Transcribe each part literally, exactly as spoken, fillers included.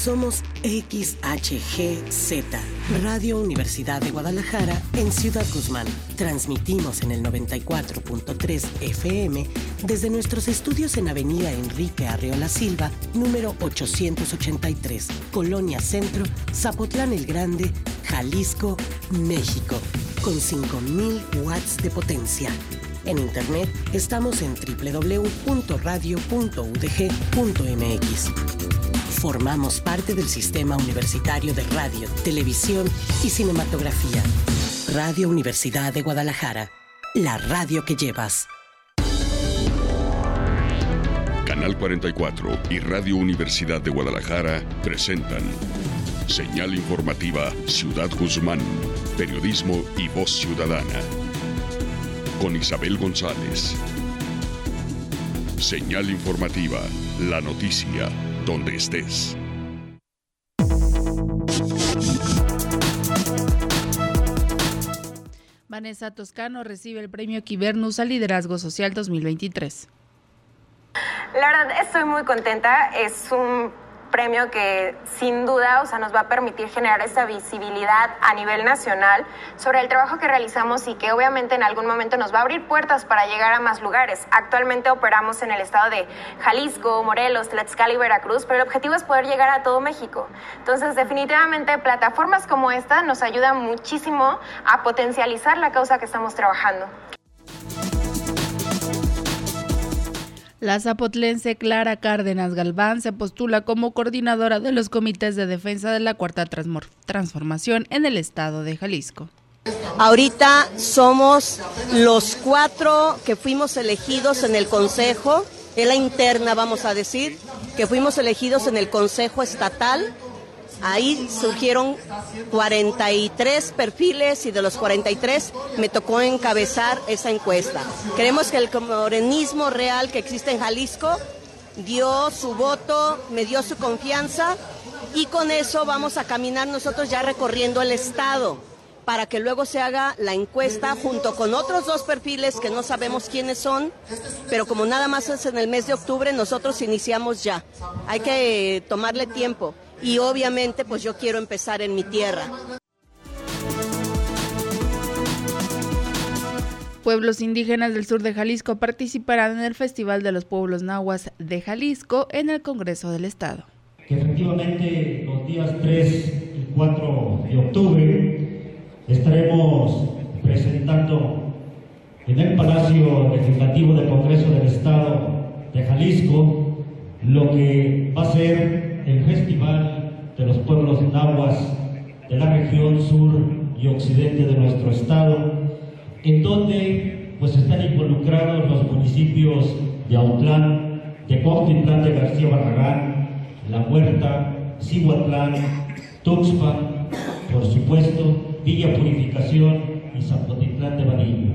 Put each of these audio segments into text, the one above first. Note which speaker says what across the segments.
Speaker 1: Somos X H G Z, Radio Universidad de Guadalajara, en Ciudad Guzmán. Transmitimos en el noventa y cuatro punto tres F M desde nuestros estudios en Avenida Enrique Arreola Silva, número ochocientos ochenta y tres, Colonia Centro, Zapotlán el Grande, Jalisco, México, con cinco mil watts de potencia. En internet estamos en doble u doble u doble u punto radio punto u d g punto m x. Formamos parte del Sistema Universitario de Radio, Televisión y Cinematografía. Radio Universidad de Guadalajara, la radio que llevas.
Speaker 2: Canal cuarenta y cuatro y Radio Universidad de Guadalajara presentan Señal Informativa Ciudad Guzmán, Periodismo y Voz Ciudadana, con Isabel González. Señal Informativa, la noticia donde estés.
Speaker 3: Vanessa Toscano recibe el premio Quibernus al Liderazgo Social dos mil veintitrés.
Speaker 4: La verdad estoy muy contenta, es un premio que sin duda, o sea, nos va a permitir generar esta visibilidad a nivel nacional sobre el trabajo que realizamos y que obviamente en algún momento nos va a abrir puertas para llegar a más lugares. Actualmente operamos en el estado de Jalisco, Morelos, Tlaxcala y Veracruz, pero el objetivo es poder llegar a todo México. Entonces, definitivamente, plataformas como esta nos ayudan muchísimo a potencializar la causa que estamos trabajando.
Speaker 3: La zapotlense Clara Cárdenas Galván se postula como coordinadora de los comités de defensa de la Cuarta Transformación en el estado de Jalisco.
Speaker 5: Ahorita somos los cuatro que fuimos elegidos en el consejo, en la interna vamos a decir, que fuimos elegidos en el consejo estatal. Ahí surgieron cuarenta y tres perfiles y de los cuarenta y tres me tocó encabezar esa encuesta. Creemos que el morenismo real que existe en Jalisco dio su voto, me dio su confianza y con eso vamos a caminar nosotros ya recorriendo el estado para que luego se haga la encuesta junto con otros dos perfiles que no sabemos quiénes son, pero como nada más es en el mes de octubre, nosotros iniciamos ya. Hay que tomarle tiempo. Y obviamente, pues yo quiero empezar en mi tierra.
Speaker 3: Pueblos indígenas del sur de Jalisco participarán en el Festival de los Pueblos Nahuas de Jalisco en el Congreso del Estado.
Speaker 6: Que efectivamente los días tres y cuatro de octubre estaremos presentando en el Palacio Legislativo del Congreso del Estado de Jalisco lo que va a ser el Festival de los Pueblos Nahuas de la región sur y occidente de nuestro estado, en donde pues están involucrados los municipios de Autlán, de Cuautitlán de García Barragán, La Huerta, Cihuatlán, Tuxpan, por supuesto, Villa Purificación y Zapotitlán de Vadillo.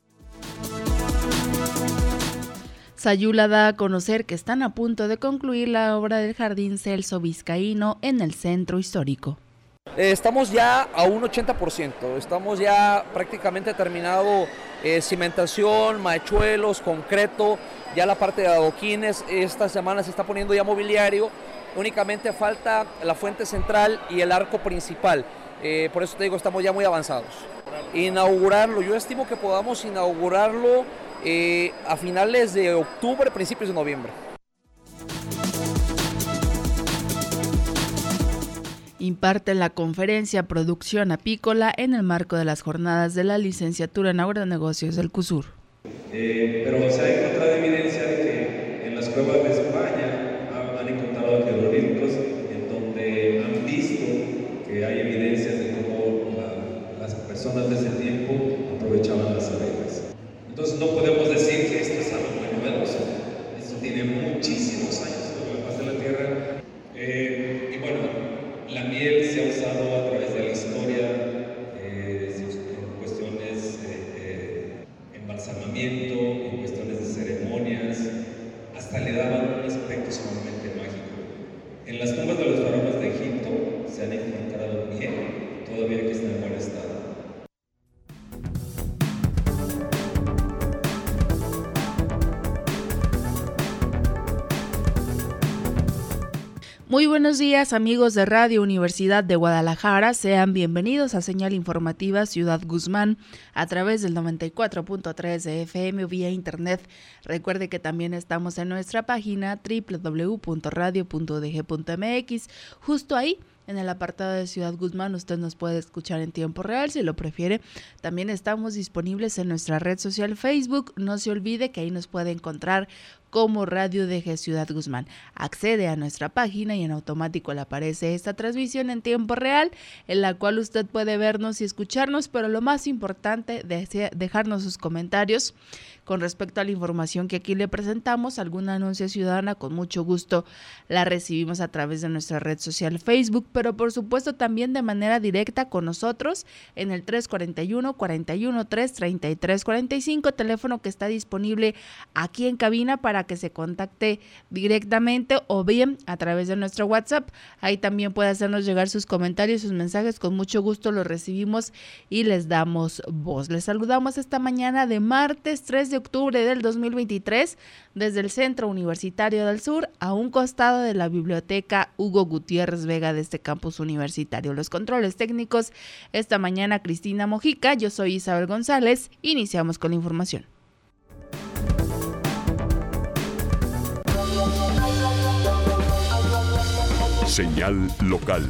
Speaker 3: Sayula da a conocer que están a punto de concluir la obra del Jardín Celso Vizcaíno en el centro histórico.
Speaker 7: Estamos ya a un ochenta por ciento, estamos ya prácticamente terminado eh, cimentación, machuelos, concreto, ya la parte de adoquines, esta semana se está poniendo ya mobiliario, únicamente falta la fuente central y el arco principal, eh, por eso te digo, estamos ya muy avanzados. Inaugurarlo, yo estimo que podamos inaugurarlo Eh, a finales de octubre, principios de noviembre.
Speaker 3: Imparte la conferencia Producción Apícola en el marco de las jornadas de la licenciatura en Agronegocios del CUSUR.
Speaker 8: Eh, pero se ha encontrado evidencia de que en las cuevas de España han encontrado jeroglíficos en donde han visto que hay evidencias de cómo la, las personas de ese tiempo aprovechaban las abejas. Entonces no podemos decir que esto es algo muy novedoso. Esto tiene muchísimos años sobre la faz de la Tierra. Eh, y bueno, la miel se ha usado a través de la historia eh, en cuestiones de eh, embalsamamiento, en cuestiones de ceremonias, hasta le daban un aspecto sumamente mágico. En las tumbas de los faraones de Egipto se han encontrado miel, todavía que está en buen estado.
Speaker 3: Muy buenos días, amigos de Radio Universidad de Guadalajara. Sean bienvenidos a Señal Informativa Ciudad Guzmán a través del noventa y cuatro punto tres de F M o vía internet. Recuerde que también estamos en nuestra página doble u doble u doble u punto radio punto u d g punto m x. Justo ahí, en el apartado de Ciudad Guzmán, usted nos puede escuchar en tiempo real, si lo prefiere. También estamos disponibles en nuestra red social Facebook. No se olvide que ahí nos puede encontrar como Radio D G Ciudad Guzmán. Accede a nuestra página y en automático le aparece esta transmisión en tiempo real, en la cual usted puede vernos y escucharnos, pero lo más importante, desea dejarnos sus comentarios con respecto a la información que aquí le presentamos. Alguna anuncia ciudadana, con mucho gusto la recibimos a través de nuestra red social Facebook, pero por supuesto también de manera directa con nosotros en el tres cuarenta y uno, cuarenta y uno, tres treinta y tres cuarenta y cinco, teléfono que está disponible aquí en cabina para que se contacte directamente o bien a través de nuestro WhatsApp. Ahí también puede hacernos llegar sus comentarios, sus mensajes, con mucho gusto los recibimos y les damos voz. Les saludamos esta mañana de martes tres de octubre del dos mil veintitrés desde el Centro Universitario del Sur, a un costado de la Biblioteca Hugo Gutiérrez Vega de este campus universitario. Los controles técnicos esta mañana Cristina Mojica, yo soy Isabel González. Iniciamos con la información.
Speaker 2: Señal local.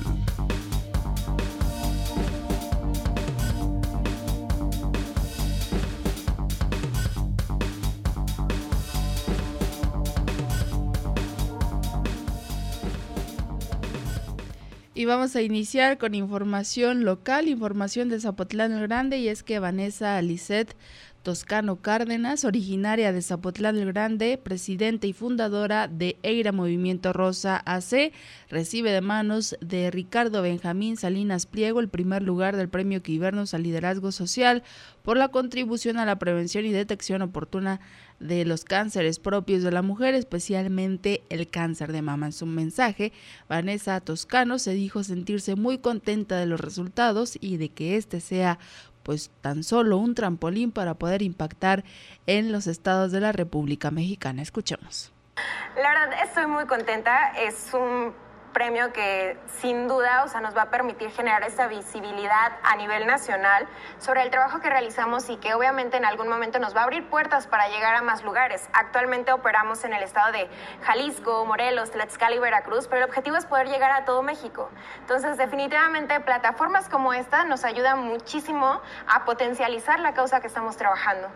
Speaker 3: Y vamos a iniciar con información local, información de Zapotlán el Grande, y es que Vanessa Lisset Toscano Cárdenas, originaria de Zapotlán el Grande, presidenta y fundadora de EIRA Movimiento Rosa A C, recibe de manos de Ricardo Benjamín Salinas Pliego el primer lugar del Premio Quivernus al Liderazgo Social por la contribución a la prevención y detección oportuna de los cánceres propios de la mujer, especialmente el cáncer de mama. En su mensaje, Vanessa Toscano se dijo sentirse muy contenta de los resultados y de que este sea pues tan solo un trampolín para poder impactar en los estados de la República Mexicana. Escuchemos.
Speaker 4: La verdad, estoy muy contenta. Es un premio que sin duda, o sea, nos va a permitir generar esta visibilidad a nivel nacional sobre el trabajo que realizamos y que obviamente en algún momento nos va a abrir puertas para llegar a más lugares. Actualmente operamos en el estado de Jalisco, Morelos, Tlaxcala y Veracruz, pero el objetivo es poder llegar a todo México. Entonces, definitivamente, plataformas como esta nos ayudan muchísimo a potencializar la causa que estamos trabajando.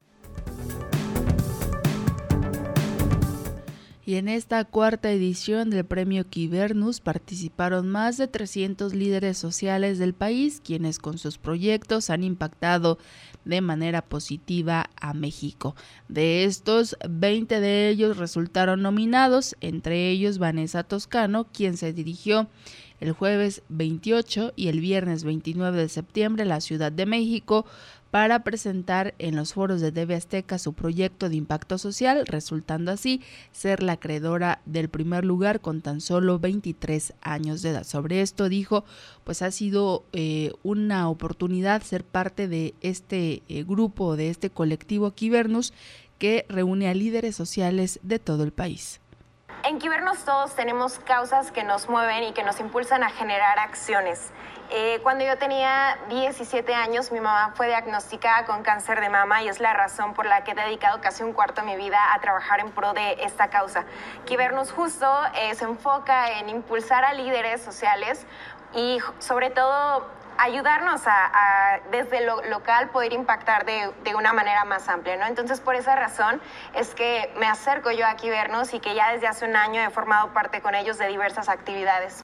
Speaker 3: Y en esta cuarta edición del Premio Quivernus participaron más de trescientos líderes sociales del país, quienes con sus proyectos han impactado de manera positiva a México. De estos, veinte de ellos resultaron nominados, entre ellos Vanessa Toscano, quien se dirigió el jueves veintiocho y el viernes veintinueve de septiembre a la Ciudad de México para presentar en los foros de T V Azteca su proyecto de impacto social, resultando así ser la acreedora del primer lugar con tan solo veintitrés años de edad. Sobre esto dijo, pues ha sido eh, una oportunidad ser parte de este eh, grupo, de este colectivo Quivernus, que reúne a líderes sociales de todo el país.
Speaker 4: En Quivernus todos tenemos causas que nos mueven y que nos impulsan a generar acciones. Eh, cuando yo tenía diecisiete años, mi mamá fue diagnosticada con cáncer de mama y es la razón por la que he dedicado casi un cuarto de mi vida a trabajar en pro de esta causa. Quivernus justo eh, se enfoca en impulsar a líderes sociales y sobre todo ayudarnos a, a desde lo local poder impactar de, de una manera más amplia, ¿no? Entonces, por esa razón es que me acerco yo a Quivernus y que ya desde hace un año he formado parte con ellos de diversas actividades.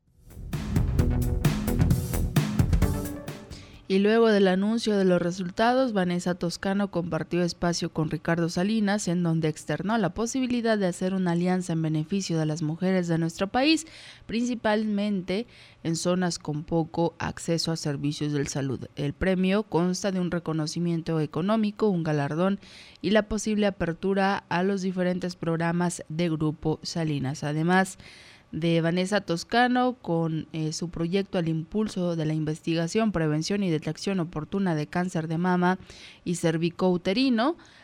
Speaker 3: Y luego del anuncio de los resultados, Vanessa Toscano compartió espacio con Ricardo Salinas, en donde externó la posibilidad de hacer una alianza en beneficio de las mujeres de nuestro país, principalmente en zonas con poco acceso a servicios de salud. El premio consta de un reconocimiento económico, un galardón y la posible apertura a los diferentes programas de Grupo Salinas. Además de Vanessa Toscano, con eh, su proyecto al impulso de la investigación, prevención y detección oportuna de cáncer de mama y cervicouterino,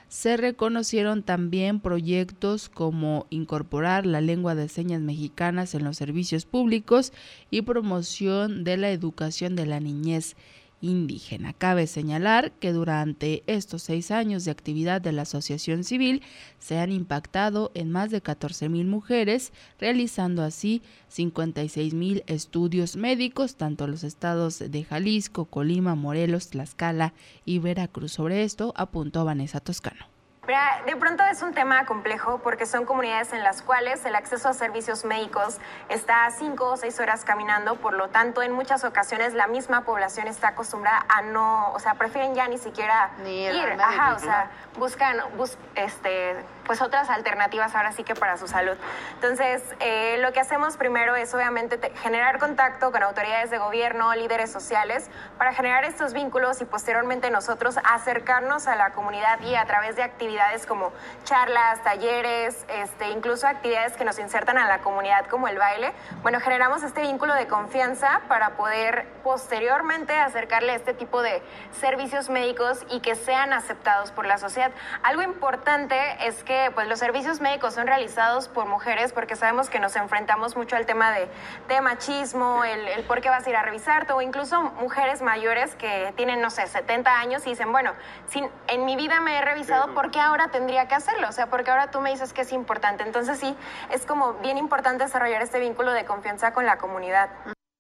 Speaker 3: se reconocieron también proyectos como incorporar la lengua de señas mexicanas en los servicios públicos y promoción de la educación de la niñez indígena. Cabe señalar que durante estos seis años de actividad de la asociación civil se han impactado en más de catorce mil mujeres, realizando así cincuenta y seis mil estudios médicos, tanto en los estados de Jalisco, Colima, Morelos, Tlaxcala y Veracruz. Sobre esto apuntó Vanessa Toscano.
Speaker 4: Mira, de pronto es un tema complejo porque son comunidades en las cuales el acceso a servicios médicos está a cinco o seis horas caminando, por lo tanto en muchas ocasiones la misma población está acostumbrada a no, o sea, prefieren ya ni siquiera ni ir, médico, ajá, o sea, buscan bus, este, pues otras alternativas ahora sí que para su salud. Entonces, eh, lo que hacemos primero es obviamente te, generar contacto con autoridades de gobierno, líderes sociales, para generar estos vínculos y posteriormente nosotros acercarnos a la comunidad y a través de actividades como charlas, talleres, este, incluso actividades que nos insertan a la comunidad como el baile. Bueno, generamos este vínculo de confianza para poder posteriormente acercarle este tipo de servicios médicos y que sean aceptados por la sociedad. Algo importante es que pues, los servicios médicos son realizados por mujeres porque sabemos que nos enfrentamos mucho al tema de, de machismo, el, el por qué vas a ir a revisarte, o incluso mujeres mayores que tienen, no sé, setenta años y dicen, bueno, si en mi vida me he revisado, ¿por qué ahora tendría que hacerlo? O sea, porque ahora tú me dices que es importante. Entonces sí, es como bien importante desarrollar este vínculo de confianza con la comunidad.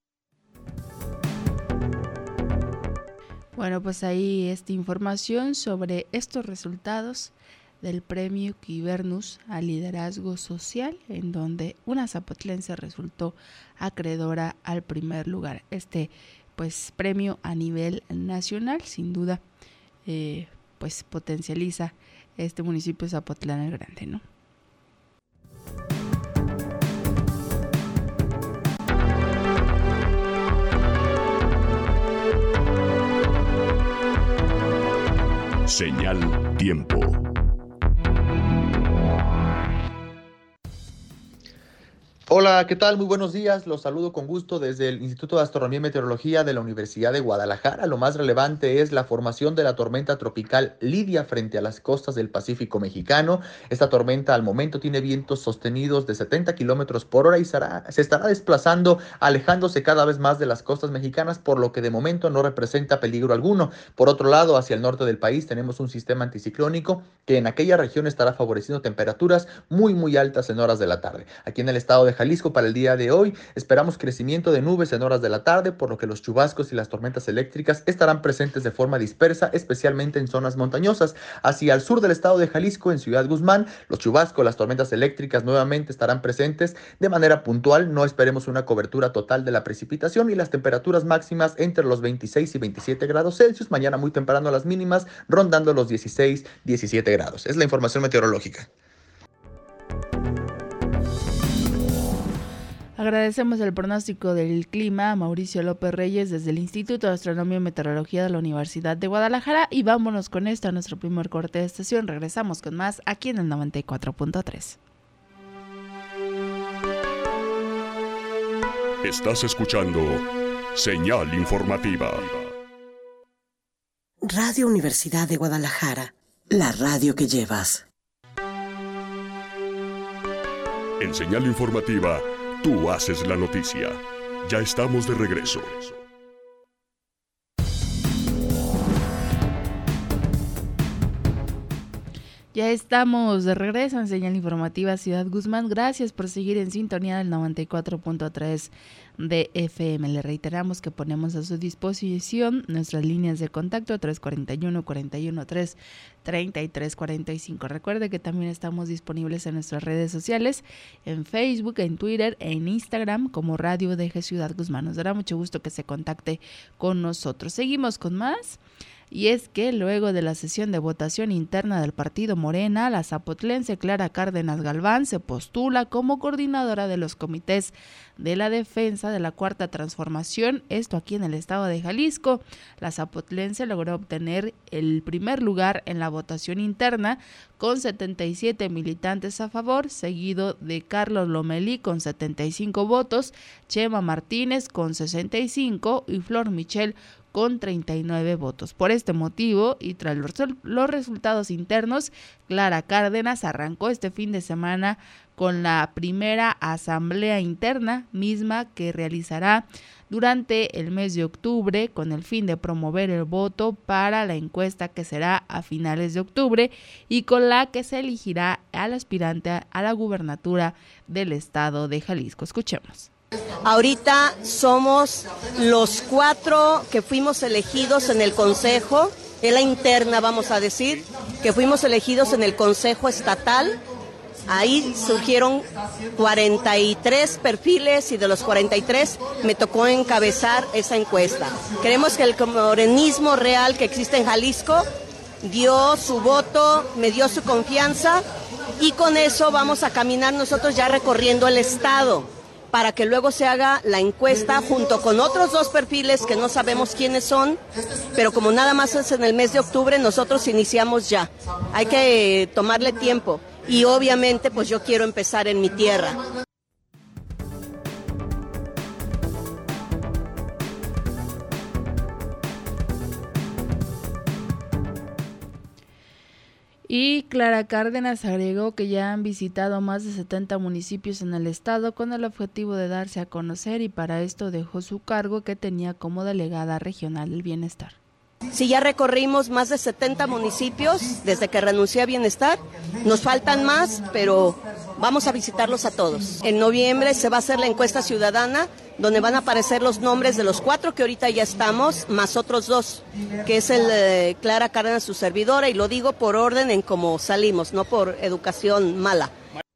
Speaker 3: Bueno, pues ahí esta información sobre estos resultados del premio Quibernus al liderazgo social, en donde una zapotlense resultó acreedora al primer lugar. Este pues premio a nivel nacional, sin duda, eh, pues potencializa este municipio de Zapotlán el Grande, ¿no?
Speaker 2: Señal Tiempo.
Speaker 9: Hola, ¿qué tal? Muy buenos días. Los saludo con gusto desde el Instituto de Astronomía y Meteorología de la Universidad de Guadalajara. Lo más relevante es la formación de la tormenta tropical Lidia frente a las costas del Pacífico mexicano. Esta tormenta al momento tiene vientos sostenidos de setenta kilómetros por hora y será, se estará desplazando, alejándose cada vez más de las costas mexicanas, por lo que de momento no representa peligro alguno. Por otro lado, hacia el norte del país tenemos un sistema anticiclónico que en aquella región estará favoreciendo temperaturas muy muy altas en horas de la tarde. Aquí en el estado de Jalisco para el día de hoy esperamos crecimiento de nubes en horas de la tarde, por lo que los chubascos y las tormentas eléctricas estarán presentes de forma dispersa, especialmente en zonas montañosas. Hacia el sur del estado de Jalisco, en Ciudad Guzmán, los chubascos, las tormentas eléctricas nuevamente estarán presentes de manera puntual. No esperemos una cobertura total de la precipitación y las temperaturas máximas entre los veintiséis y veintisiete grados Celsius. Mañana muy temprano las mínimas rondando los dieciséis, diecisiete grados. Es la información meteorológica.
Speaker 3: Agradecemos el pronóstico del clima a Mauricio López Reyes desde el Instituto de Astronomía y Meteorología de la Universidad de Guadalajara, y vámonos con esto a nuestro primer corte de estación. Regresamos con más aquí en el noventa y cuatro punto tres.
Speaker 2: Estás escuchando Señal Informativa.
Speaker 1: Radio Universidad de Guadalajara, la radio que llevas.
Speaker 2: En Señal Informativa, tú haces la noticia. Ya estamos de regreso.
Speaker 3: Ya estamos de regreso en Señal Informativa Ciudad Guzmán. Gracias por seguir en sintonía del noventa y cuatro punto tres de F M. Le reiteramos que ponemos a su disposición nuestras líneas de contacto tres cuatro uno, cuatro uno tres, tres tres cuatro cinco. Recuerde que también estamos disponibles en nuestras redes sociales, en Facebook, en Twitter, en Instagram como Radio D G Ciudad Guzmán. Nos dará mucho gusto que se contacte con nosotros. Seguimos con más. Y es que luego de la sesión de votación interna del partido Morena, la zapotlense Clara Cárdenas Galván se postula como coordinadora de los comités de la defensa de la Cuarta Transformación, esto aquí en el estado de Jalisco. La zapotlense logró obtener el primer lugar en la votación interna con setenta y siete militantes a favor, seguido de Carlos Lomelí con setenta y cinco votos, Chema Martínez con sesenta y cinco y Flor Michel con treinta y nueve votos. Por este motivo y tras los, los resultados internos, Clara Cárdenas arrancó este fin de semana con la primera asamblea interna, misma que realizará durante el mes de octubre con el fin de promover el voto para la encuesta que será a finales de octubre y con la que se elegirá al aspirante a la gubernatura del estado de Jalisco. Escuchemos.
Speaker 5: Ahorita somos los cuatro que fuimos elegidos en el consejo, en la interna vamos a decir, que fuimos elegidos en el consejo estatal. Ahí surgieron cuarenta y tres perfiles y de los cuarenta y tres me tocó encabezar esa encuesta. Creemos que el morenismo real que existe en Jalisco dio su voto, me dio su confianza y con eso vamos a caminar nosotros ya recorriendo el estado para que luego se haga la encuesta junto con otros dos perfiles que no sabemos quiénes son, pero como nada más es en el mes de octubre, nosotros iniciamos ya. Hay que tomarle tiempo. Y obviamente, pues yo quiero empezar en mi tierra.
Speaker 3: Y Clara Cárdenas agregó que ya han visitado más de setenta municipios en el estado con el objetivo de darse a conocer y para esto dejó su cargo que tenía como delegada regional del bienestar.
Speaker 5: Sí, ya recorrimos más de setenta municipios desde que renuncié a Bienestar. Nos faltan más, pero vamos a visitarlos a todos. En noviembre se va a hacer la encuesta ciudadana, donde van a aparecer los nombres de los cuatro que ahorita ya estamos, más otros dos, que es el eh, Clara Cárdenas, su servidora, y lo digo por orden en cómo salimos, no por educación mala.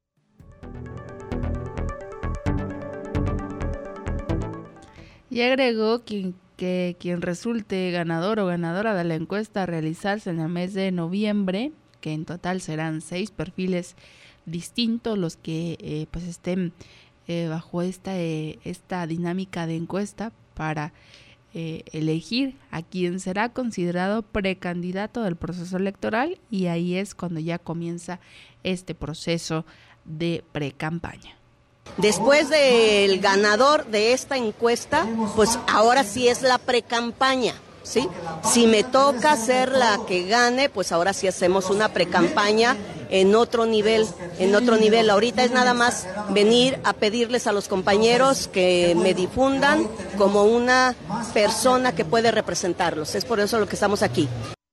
Speaker 3: Y agregó que que quien resulte ganador o ganadora de la encuesta a realizarse en el mes de noviembre, que en total serán seis perfiles distintos los que eh, pues estén eh, bajo esta, eh, esta dinámica de encuesta para eh, elegir a quien será considerado precandidato del proceso electoral, y ahí es cuando ya comienza este proceso de precampaña.
Speaker 5: Después del ganador de esta encuesta, pues ahora sí es la precampaña, ¿sí? Si me toca ser la que gane, pues ahora sí hacemos una precampaña en otro nivel, en otro nivel. Ahorita es nada más venir a pedirles a los compañeros que me difundan como una persona que puede representarlos. Es por eso lo que estamos aquí.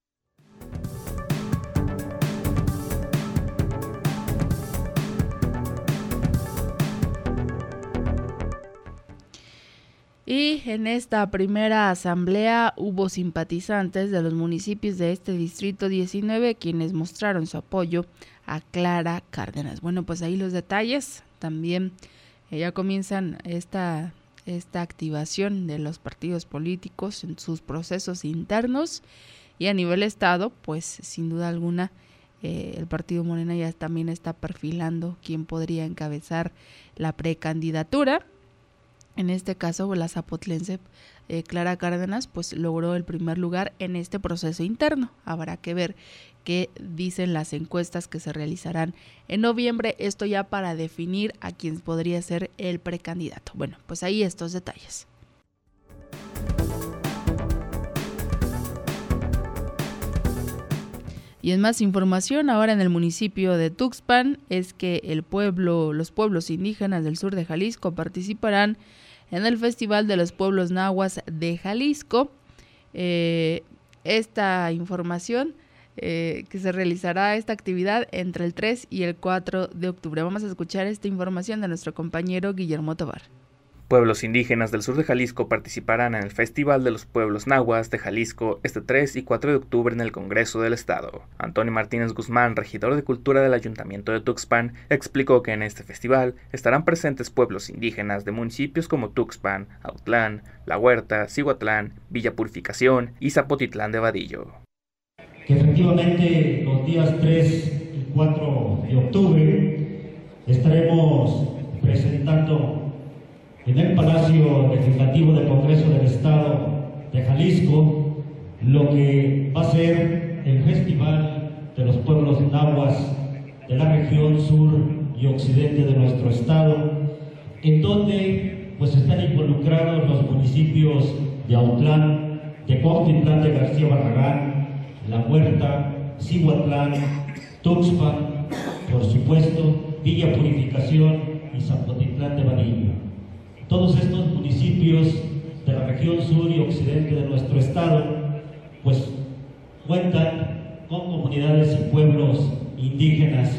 Speaker 3: Y en esta primera asamblea hubo simpatizantes de los municipios de este distrito diecinueve quienes mostraron su apoyo a Clara Cárdenas. Bueno, pues ahí los detalles. También eh, ya comienzan esta, esta activación de los partidos políticos en sus procesos internos y a nivel estado, pues sin duda alguna eh, el partido Morena ya también está perfilando quién podría encabezar la precandidatura. En este caso, la zapotlense eh, Clara Cárdenas pues logró el primer lugar en este proceso interno. Habrá que ver qué dicen las encuestas que se realizarán en noviembre, esto ya para definir a quién podría ser el precandidato. Bueno, pues ahí estos detalles. Y en más información, ahora en el municipio de Tuxpan, es que el pueblo, los pueblos indígenas del sur de Jalisco participarán en el Festival de los Pueblos Nahuas de Jalisco. Eh, esta información eh, que se realizará esta actividad entre el tres y el cuatro de octubre. Vamos a escuchar esta información de nuestro compañero Guillermo Tobar.
Speaker 10: Pueblos indígenas del sur de Jalisco participarán en el Festival de los Pueblos Nahuas de Jalisco este tres y cuatro de octubre en el Congreso del Estado. Antonio Martínez Guzmán, regidor de Cultura del Ayuntamiento de Tuxpan, explicó que en este festival estarán presentes pueblos indígenas de municipios como Tuxpan, Autlán, La Huerta, Cihuatlán, Villa Purificación y Zapotitlán de Vadillo.
Speaker 6: Que efectivamente los días tres y cuatro de octubre estaremos presentando en el Palacio Legislativo del Congreso del Estado de Jalisco lo que va a ser el Festival de los Pueblos Nahuas de la región sur y occidente de nuestro estado, en donde pues están involucrados los municipios de Autlán, Tepoztlán de García Barragán, La Huerta, Cihuatlán, Tuxpan, por supuesto, Villa Purificación y Zapotitlán de Vadillo. Todos estos municipios de la región sur y occidente de nuestro estado, pues cuentan con comunidades y pueblos indígenas.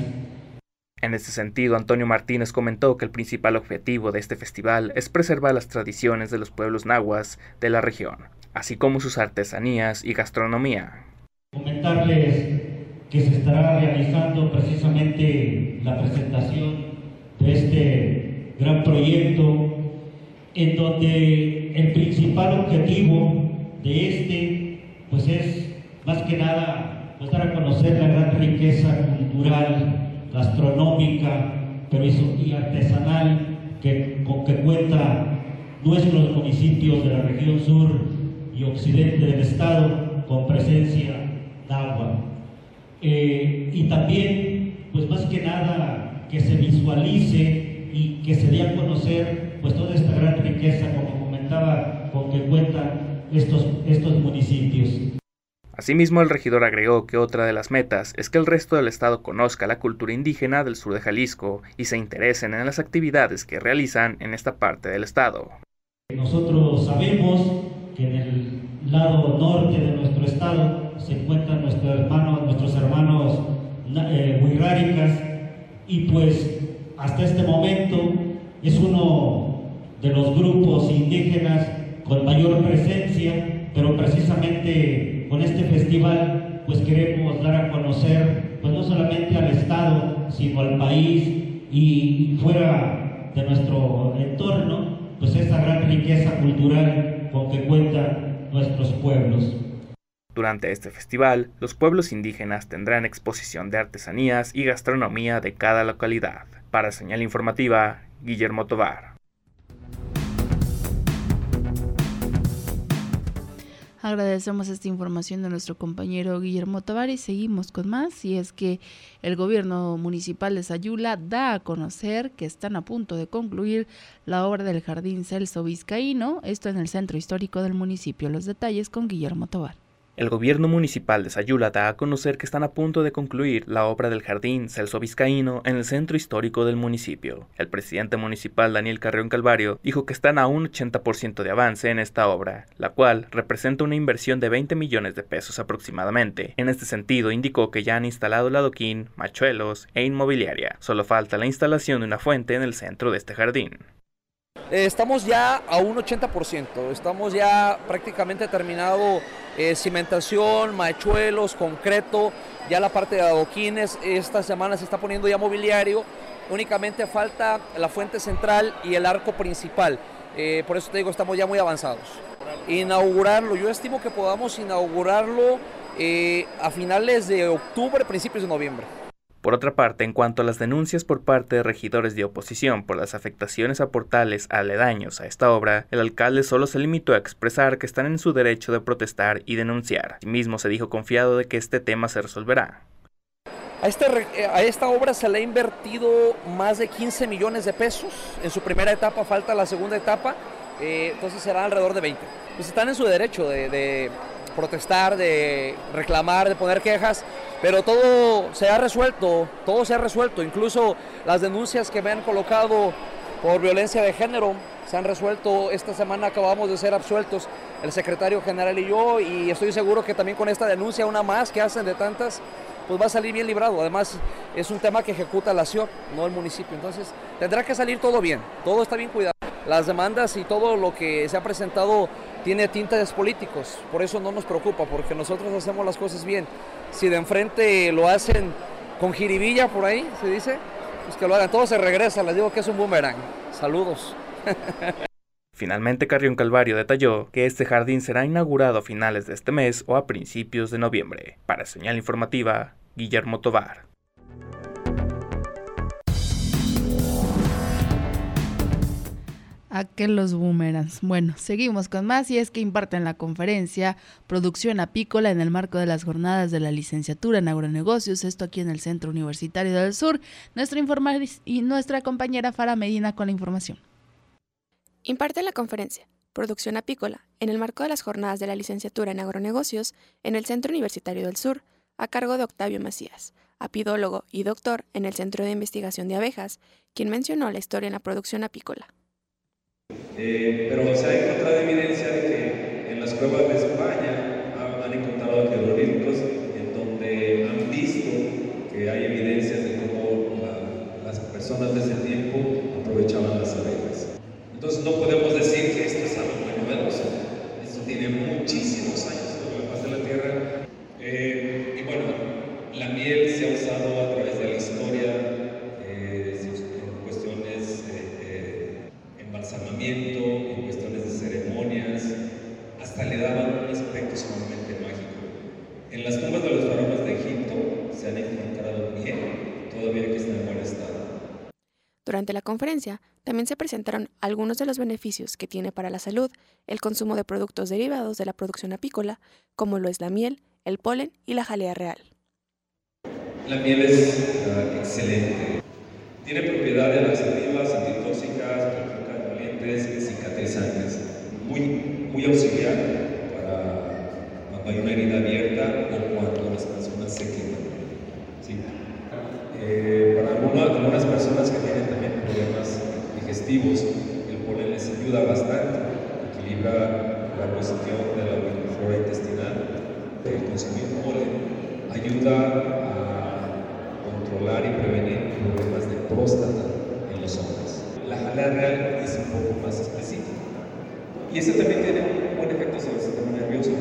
Speaker 10: En este sentido, Antonio Martínez comentó que el principal objetivo de este festival es preservar las tradiciones de los pueblos nahuas de la región, así como sus artesanías y gastronomía.
Speaker 6: Comentarles que se estará realizando precisamente la presentación de este gran proyecto, en donde el principal objetivo de este pues es más que nada pues dar a conocer la gran riqueza cultural, gastronómica, pero y artesanal que, con que cuenta nuestros municipios de la región sur y occidente del estado con presencia náhuatl. Eh, y también, pues más que nada, que se visualice y que se dé a conocer pues toda esta gran riqueza, como comentaba, con que cuentan estos, estos municipios.
Speaker 10: Asimismo, el regidor agregó que otra de las metas es que el resto del estado conozca la cultura indígena del sur de Jalisco y se interesen en las actividades que realizan en esta parte del estado.
Speaker 6: Nosotros sabemos que en el lado norte de nuestro estado se encuentran nuestros hermanos, nuestros hermanos eh, huirráricas, y pues hasta este momento es uno de los grupos indígenas con mayor presencia, pero precisamente con este festival pues queremos dar a conocer pues no solamente al estado, sino al país y fuera de nuestro entorno, pues esta gran riqueza cultural con que cuentan nuestros pueblos.
Speaker 10: Durante este festival, los pueblos indígenas tendrán exposición de artesanías y gastronomía de cada localidad. Para Señal Informativa, Guillermo Tovar.
Speaker 3: Agradecemos esta información de nuestro compañero Guillermo Tovar y seguimos con más. Y es que el gobierno municipal de Sayula da a conocer que están a punto de concluir la obra del Jardín Celso Vizcaíno, esto en el centro histórico del municipio. Los detalles con Guillermo Tovar.
Speaker 10: El gobierno municipal de Sayula da a conocer que están a punto de concluir la obra del Jardín Celso Vizcaíno en el centro histórico del municipio. El presidente municipal Daniel Carrión Calvario dijo que están a un ochenta por ciento de avance en esta obra, la cual representa una inversión de veinte millones de pesos aproximadamente. En este sentido, indicó que ya han instalado el adoquín, machuelos e inmobiliaria. Solo falta la instalación de una fuente en el centro de este jardín.
Speaker 7: Estamos ya a un ochenta por ciento, estamos ya prácticamente terminado eh, cimentación, machuelos, concreto, ya la parte de adoquines, esta semana se está poniendo ya mobiliario, únicamente falta la fuente central y el arco principal, eh, por eso te digo, estamos ya muy avanzados. Inaugurarlo, yo estimo que podamos inaugurarlo eh, a finales de octubre, principios de noviembre.
Speaker 10: Por otra parte, en cuanto a las denuncias por parte de regidores de oposición por las afectaciones a portales aledaños a esta obra, el alcalde solo se limitó a expresar que están en su derecho de protestar y denunciar. Asimismo, se dijo confiado de que este tema se resolverá.
Speaker 7: A, este, a esta obra se le ha invertido más de quince millones de pesos. En su primera etapa, falta la segunda etapa, eh, entonces será alrededor de veinte. Pues están en su derecho de... de protestar, de reclamar, de poner quejas, pero todo se ha resuelto, todo se ha resuelto, incluso las denuncias que me han colocado por violencia de género se han resuelto. Esta semana acabamos de ser absueltos el secretario general y yo, y estoy seguro que también con esta denuncia, una más que hacen de tantas, pues va a salir bien librado. Además es un tema que ejecuta la C I O, no el municipio, entonces tendrá que salir todo bien, todo está bien cuidado. Las demandas y todo lo que se ha presentado tiene tintes políticos, por eso no nos preocupa, porque nosotros hacemos las cosas bien. Si de enfrente lo hacen con jiribilla, por ahí se dice, pues que lo hagan, todo se regresa, les digo que es un boomerang. Saludos.
Speaker 10: Finalmente, Carrión Calvario detalló que este jardín será inaugurado a finales de este mes o a principios de noviembre. Para Señal Informativa, Guillermo Tovar.
Speaker 3: ¿A qué los boomerangs? Bueno, seguimos con más y es que imparten la conferencia Producción Apícola en el marco de las jornadas de la licenciatura en agronegocios, esto aquí en el Centro Universitario del Sur. Nuestra informa- y nuestra compañera Fara Medina con la información.
Speaker 11: Imparte la conferencia Producción Apícola, en el marco de las jornadas de la licenciatura en agronegocios en el Centro Universitario del Sur, a cargo de Octavio Macías, apidólogo y doctor en el Centro de Investigación de Abejas, quien mencionó la historia en la producción apícola.
Speaker 8: Eh, pero se ha encontrado evidencia de que en las cuevas de España han, han encontrado jeroglíficos en donde han visto que hay evidencias de cómo la, las personas de ese tiempo aprovechaban las abejas. Entonces no podemos decir que esto es algo muy novedoso. Esto tiene muchísimos años sobre la faz de la Tierra. Eh, y bueno, la miel se ha usado a través de la historia eh, en cuestiones eh, de embalsamamiento, en cuestiones de ceremonias, hasta le daban un aspecto sumamente mágico. En las tumbas de los faraones de Egipto se han encontrado miel, todavía que está en buen estado.
Speaker 11: Durante la conferencia, también se presentaron algunos de los beneficios que tiene para la salud el consumo de productos derivados de la producción apícola, como lo es la miel, el polen y la jalea real.
Speaker 8: La miel es uh, excelente. Tiene propiedades laxativas, antitóxicas, calientes, cicatrizantes. Muy, muy auxiliar para cuando hay una herida abierta o cuando las personas se queman. ¿Sí? Eh, para algunas, algunas personas que tienen también problemas digestivos, el polen les ayuda bastante, equilibra la cuestión de la microflora intestinal. El consumir polen ayuda a controlar y prevenir problemas de próstata en los hombres. La jalea real es un poco más específica y eso también tiene un buen efecto sobre el sistema nervioso.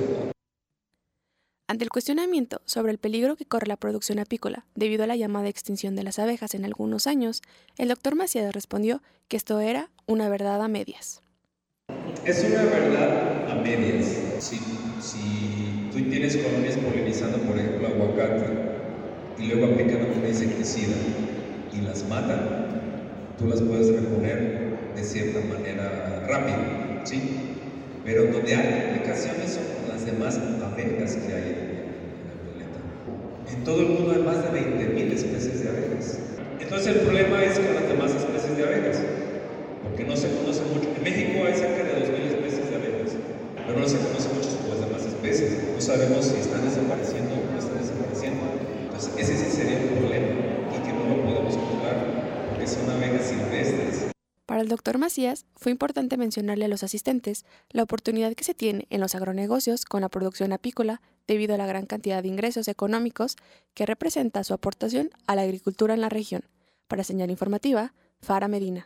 Speaker 11: Ante el cuestionamiento sobre el peligro que corre la producción apícola debido a la llamada extinción de las abejas en algunos años, el doctor Macías respondió que esto era una verdad a medias.
Speaker 8: Es una verdad a medias. Si, si tú tienes colonias polinizando, por ejemplo, aguacate, y luego aplican un insecticida y las matan, tú las puedes reponer de cierta manera rápida, ¿sí? Pero donde hay aplicaciones son las demás abejas que hay en el planeta. En todo el mundo hay más de veinte mil especies de abejas. Entonces el problema es con las demás especies de abejas, porque no se conoce mucho. En México hay cerca de dos mil especies de abejas, pero no se conoce mucho sobre las demás especies. No sabemos si están desapareciendo o no están desapareciendo. Entonces ese sí sería un problema y que no lo podemos controlar porque son abejas silvestres.
Speaker 11: Para el doctor Macías, fue importante mencionarle a los asistentes la oportunidad que se tiene en los agronegocios con la producción apícola debido a la gran cantidad de ingresos económicos que representa su aportación a la agricultura en la región. Para Señal Informativa, Fara Medina.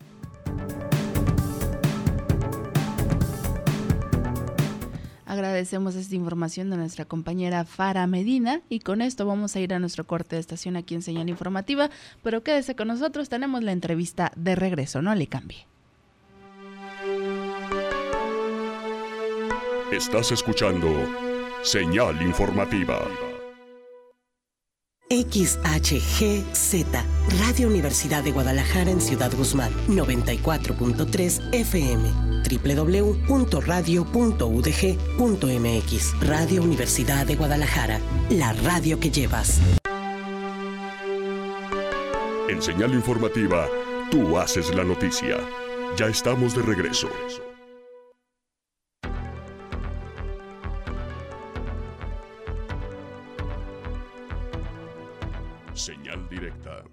Speaker 3: Agradecemos esta información de nuestra compañera Fara Medina y con esto vamos a ir a nuestro corte de estación aquí en Señal Informativa, pero quédese con nosotros, tenemos la entrevista de regreso, no le cambie.
Speaker 2: Estás escuchando Señal Informativa.
Speaker 1: X H G Z, Radio Universidad de Guadalajara en Ciudad Guzmán, noventa y cuatro punto tres F M, doble u doble u doble u punto radio punto u d g punto m x. Radio Universidad de Guadalajara, la radio que llevas.
Speaker 2: En Señal Informativa, tú haces la noticia. Ya estamos de regreso. Señal directa.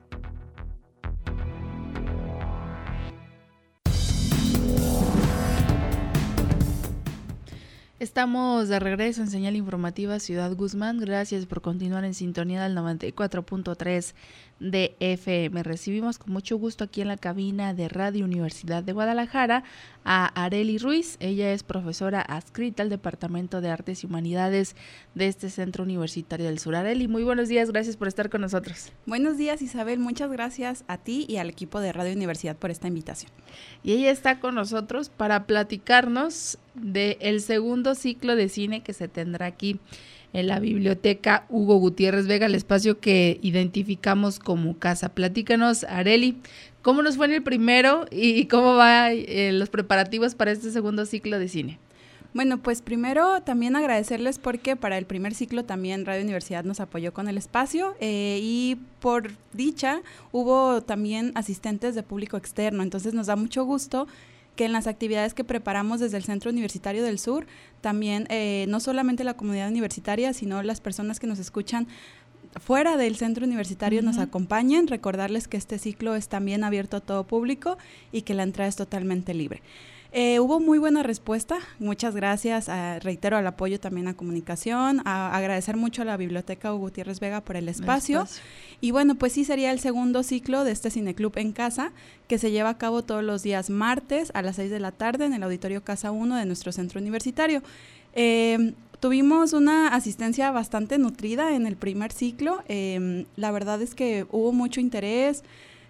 Speaker 3: Estamos de regreso en Señal Informativa Ciudad Guzmán. Gracias por continuar en sintonía del noventa y cuatro punto tres de F M. Recibimos con mucho gusto aquí en la cabina de Radio Universidad de Guadalajara a Arely Ruiz. Ella es profesora adscrita al Departamento de Artes y Humanidades de este Centro Universitario del Sur. Arely, muy buenos días, gracias por estar con nosotros.
Speaker 12: Buenos días, Isabel, muchas gracias a ti y al equipo de Radio Universidad por esta invitación.
Speaker 3: Y ella está con nosotros para platicarnos del segundo ciclo de cine que se tendrá aquí en la Biblioteca Hugo Gutiérrez Vega, el espacio que identificamos como casa. Platícanos, Arely, ¿cómo nos fue en el primero y cómo van eh, los preparativos para este segundo ciclo de cine?
Speaker 12: Bueno, pues primero también agradecerles porque para el primer ciclo también Radio Universidad nos apoyó con el espacio eh, y por dicha hubo también asistentes de público externo, entonces nos da mucho gusto que en las actividades que preparamos desde el Centro Universitario del Sur, también eh, no solamente la comunidad universitaria, sino las personas que nos escuchan fuera del centro universitario uh-huh. nos acompañen, recordarles que este ciclo es también abierto a todo público y que la entrada es totalmente libre. Eh, hubo muy buena respuesta, muchas gracias, a, reitero al apoyo también a comunicación, a, a agradecer mucho a la Biblioteca Hugo Gutiérrez Vega por el espacio. el espacio, y bueno, pues sí sería el segundo ciclo de este Cineclub en Casa, que se lleva a cabo todos los días martes a las seis de la tarde en el Auditorio Casa uno de nuestro centro universitario. Eh, Tuvimos una asistencia bastante nutrida en el primer ciclo, eh, la verdad es que hubo mucho interés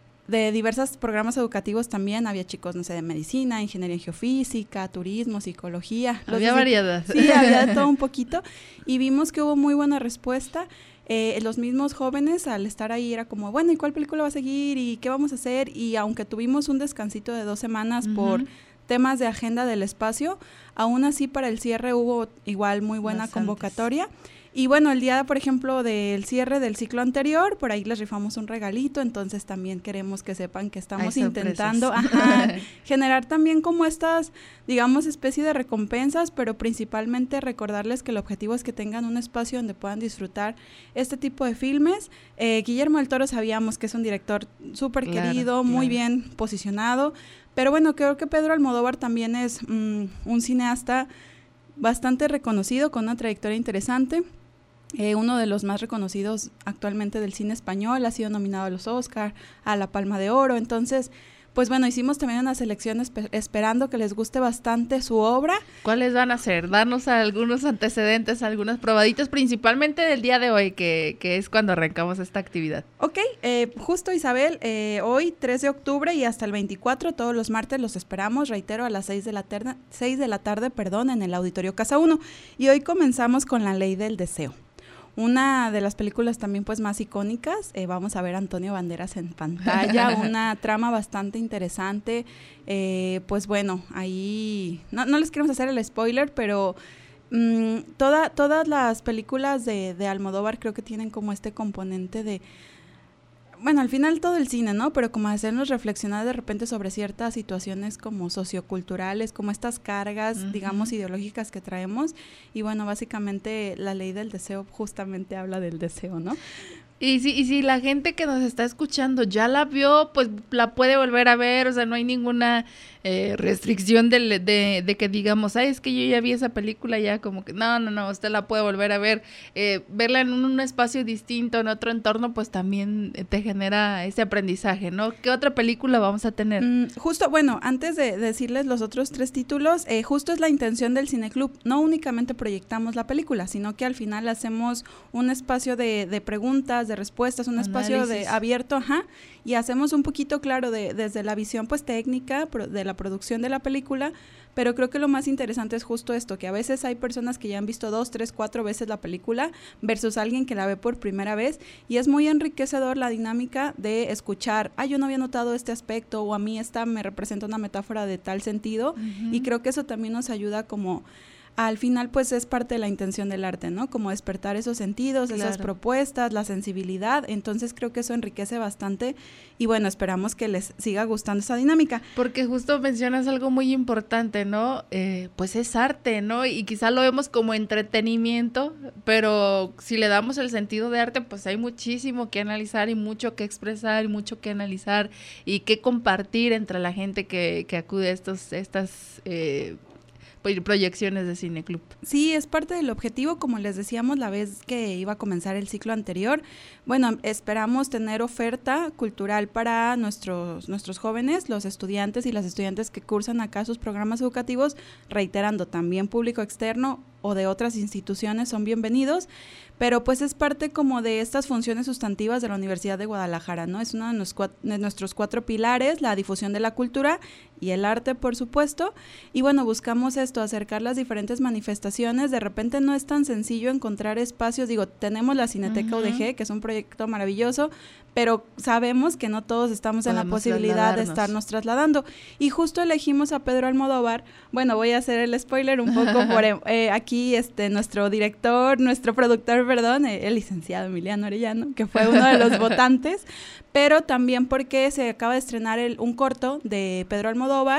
Speaker 12: de diversos programas educativos también, había chicos, no sé, de medicina, ingeniería geofísica, turismo, psicología.
Speaker 3: Había variedad.
Speaker 12: Sí, había de todo un poquito y vimos que hubo muy buena respuesta. Eh, los mismos jóvenes al estar ahí era como, bueno, ¿y cuál película va a seguir? ¿Y qué vamos a hacer? Y aunque tuvimos un descansito de dos semanas uh-huh. por temas de agenda del espacio, aún así para el cierre hubo igual muy buena Bastantes. convocatoria. Y bueno, el día, por ejemplo, del cierre del ciclo anterior, por ahí les rifamos un regalito, entonces también queremos que sepan que estamos Hay intentando ajá, generar también como estas, digamos, especie de recompensas, pero principalmente recordarles que el objetivo es que tengan un espacio donde puedan disfrutar este tipo de filmes. Eh, Guillermo del Toro sabíamos que es un director súper claro, querido, muy claro. bien posicionado, pero bueno, creo que Pedro Almodóvar también es mmm, un cineasta bastante reconocido, con una trayectoria interesante. Eh, uno de los más reconocidos actualmente del cine español, ha sido nominado a los Oscar, a la Palma de Oro, entonces, pues bueno, hicimos también una selección espe- esperando que les guste bastante su obra.
Speaker 3: ¿Cuáles van a ser? Darnos algunos antecedentes, algunas probaditas, principalmente del día de hoy, que, que es cuando arrancamos esta actividad.
Speaker 12: Ok, eh, justo Isabel, eh, hoy tres de octubre y hasta el veinticuatro, todos los martes los esperamos, reitero, a las seis de la tarde, seis de la tarde, perdón, en el Auditorio Casa uno, y hoy comenzamos con La Ley del Deseo. Una de las películas también pues más icónicas, eh, vamos a ver a Antonio Banderas en pantalla, una trama bastante interesante, eh, pues bueno, ahí no, no les queremos hacer el spoiler, pero mmm, toda, todas las películas de, de Almodóvar creo que tienen como este componente de, bueno, al final todo el cine, ¿no? Pero como hacernos reflexionar de repente sobre ciertas situaciones como socioculturales, como estas cargas, uh-huh. digamos, ideológicas que traemos. Y bueno, básicamente La Ley del Deseo justamente habla del deseo, ¿no?
Speaker 3: Y si, y si la gente que nos está escuchando ya la vio, pues la puede volver a ver, o sea, no hay ninguna eh, restricción de, de, de que digamos, ay, es que yo ya vi esa película, ya como que, no, no, no, usted la puede volver a ver, eh, verla en un, un espacio distinto, en otro entorno, pues también te genera ese aprendizaje, ¿no? ¿Qué otra película vamos a tener?
Speaker 12: Mm, justo, bueno, antes de decirles los otros tres títulos, eh, justo es la intención del Cineclub, no únicamente proyectamos la película, sino que al final hacemos un espacio de, de preguntas, de respuestas, un Análisis. espacio de abierto, ajá, y hacemos un poquito claro de desde la visión pues técnica pro, de la producción de la película, pero creo que lo más interesante es justo esto, que a veces hay personas que ya han visto dos, tres, cuatro veces la película versus alguien que la ve por primera vez, y es muy enriquecedor la dinámica de escuchar, ah, yo no había notado este aspecto, o a mí esta me representa una metáfora de tal sentido, uh-huh. y creo que eso también nos ayuda como al final pues es parte de la intención del arte, ¿no? Como despertar esos sentidos, claro. esas propuestas, la sensibilidad, entonces creo que eso enriquece bastante y bueno, esperamos que les siga gustando esa dinámica.
Speaker 3: Porque justo mencionas algo muy importante, ¿no? Eh, pues es arte, ¿no? Y quizá lo vemos como entretenimiento, pero si le damos el sentido de arte, pues hay muchísimo que analizar y mucho que expresar y mucho que analizar y que compartir entre la gente que, que acude a estos, estas eh, proyecciones de Cineclub.
Speaker 12: Sí, es parte del objetivo, como les decíamos la vez que iba a comenzar el ciclo anterior. Bueno, esperamos tener oferta cultural para nuestros nuestros jóvenes, los estudiantes y las estudiantes que cursan acá sus programas educativos, reiterando, también público externo o de otras instituciones son bienvenidos, pero pues es parte como de estas funciones sustantivas de la Universidad de Guadalajara, ¿no? Es uno de, nos, de nuestros cuatro pilares, la difusión de la cultura y el arte, por supuesto, y bueno, buscamos esto, acercar las diferentes manifestaciones. De repente no es tan sencillo encontrar espacios, digo, tenemos la Cineteca uh-huh. U D G, que es un proyecto maravilloso, pero sabemos que no todos estamos Podemos en la posibilidad de estarnos trasladando, y justo elegimos a Pedro Almodóvar. Bueno, voy a hacer el spoiler un poco por eh, aquí este nuestro director, nuestro productor, perdón, eh, el licenciado Emiliano Arellano, que fue uno de los votantes, pero también porque se acaba de estrenar el, un corto de Pedro Almodóvar,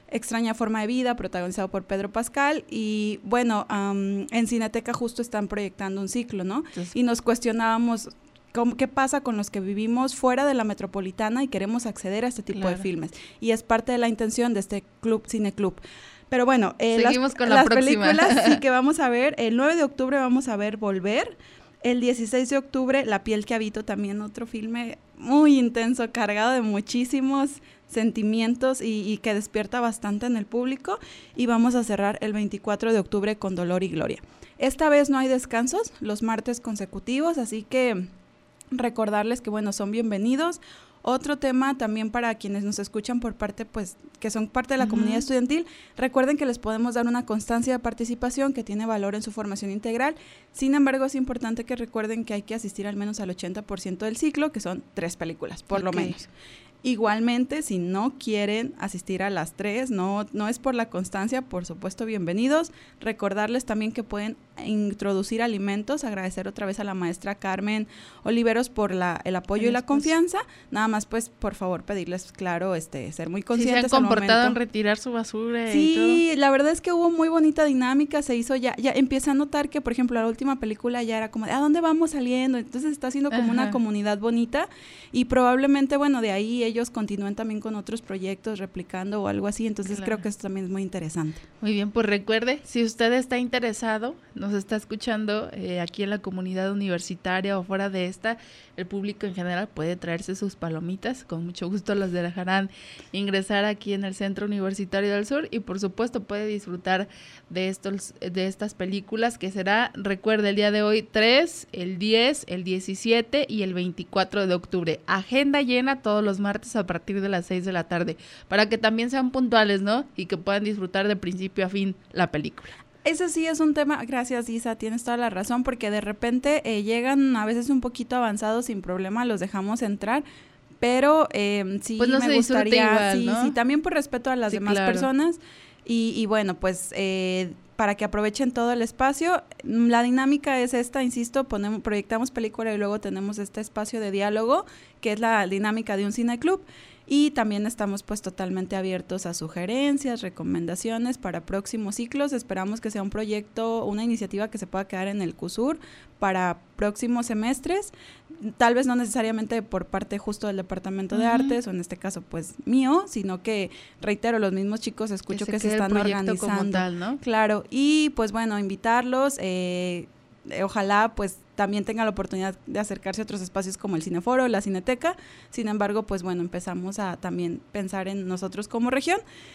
Speaker 12: Extraña forma de vida, protagonizado por Pedro Pascal, y bueno, um, en Cineteca justo están proyectando un ciclo, ¿no? Entonces, y nos cuestionábamos cómo, qué pasa con los que vivimos fuera de la metropolitana y queremos acceder a este tipo claro. de filmes, y es parte de la intención de este club, Cineclub. Pero bueno, eh,
Speaker 3: seguimos
Speaker 12: las,
Speaker 3: con la
Speaker 12: las
Speaker 3: próxima.
Speaker 12: películas sí que vamos a ver, el nueve de octubre vamos a ver Volver, el dieciséis de octubre La piel que habito, también otro filme muy intenso, cargado de muchísimos sentimientos y, y que despierta bastante en el público, y vamos a cerrar el veinticuatro de octubre con Dolor y Gloria. Esta vez no hay descansos, los martes consecutivos, así que recordarles que bueno, son bienvenidos. Otro tema también para quienes nos escuchan por parte, pues, que son parte de la uh-huh. comunidad estudiantil, recuerden que les podemos dar una constancia de participación que tiene valor en su formación integral. Sin embargo, es importante que recuerden que hay que asistir al menos al ochenta por ciento del ciclo, que son tres películas, por okay. lo menos. Igualmente, si no quieren asistir a las tres, no, no es por la constancia, por supuesto, bienvenidos. Recordarles también que pueden introducir alimentos, agradecer otra vez a la maestra Carmen Oliveros por la, el apoyo el y la confianza. Nada más, pues, por favor, pedirles, claro, este, ser muy conscientes.
Speaker 3: Sí, se han comportado en retirar su basura
Speaker 12: sí,
Speaker 3: y todo.
Speaker 12: Sí, la verdad es que hubo muy bonita dinámica, se hizo ya, ya empieza a notar que, por ejemplo, la última película ya era como, ¿a dónde vamos saliendo? Entonces está haciendo como Ajá. una comunidad bonita, y probablemente, bueno, de ahí ellos continúen también con otros proyectos replicando o algo así, entonces claro. creo que esto también es muy interesante.
Speaker 3: Muy bien, pues recuerde, si usted está interesado, nos está escuchando eh, aquí en la comunidad universitaria o fuera de esta, el público en general puede traerse sus palomitas, con mucho gusto los dejarán ingresar aquí en el Centro Universitario del Sur, y por supuesto puede disfrutar de estos de estas películas, que será, recuerde, el día de hoy tres, el diez, el diecisiete y el veinticuatro de octubre. Agenda llena todos los martes a partir de las seis de la tarde, para que también sean puntuales, ¿no? Y que puedan disfrutar de principio a fin la película.
Speaker 12: Ese sí es un tema, gracias Isa, tienes toda la razón, porque de repente eh, llegan a veces un poquito avanzados, sin problema, los dejamos entrar, pero eh, sí pues no me gustaría, igual, sí, ¿no? sí, también por respeto a las sí, demás claro. personas, y, y bueno, pues eh, para que aprovechen todo el espacio, la dinámica es esta, insisto, ponemos, proyectamos película y luego tenemos este espacio de diálogo, que es la dinámica de un cineclub. Y también estamos pues totalmente abiertos a sugerencias, recomendaciones para próximos ciclos. Esperamos que sea un proyecto, una iniciativa que se pueda quedar en el CUSUR para próximos semestres, tal vez no necesariamente por parte justo del Departamento uh-huh. de Artes, o en este caso pues mío, sino que, reitero, los mismos chicos escucho que se, que se están organizando.
Speaker 3: Como tal, ¿no?
Speaker 12: Claro, y pues bueno, invitarlos, eh, eh, ojalá pues también tenga la oportunidad de acercarse a otros espacios como el Cineforo, la Cineteca. Sin embargo, pues bueno, empezamos a también pensar en nosotros como región,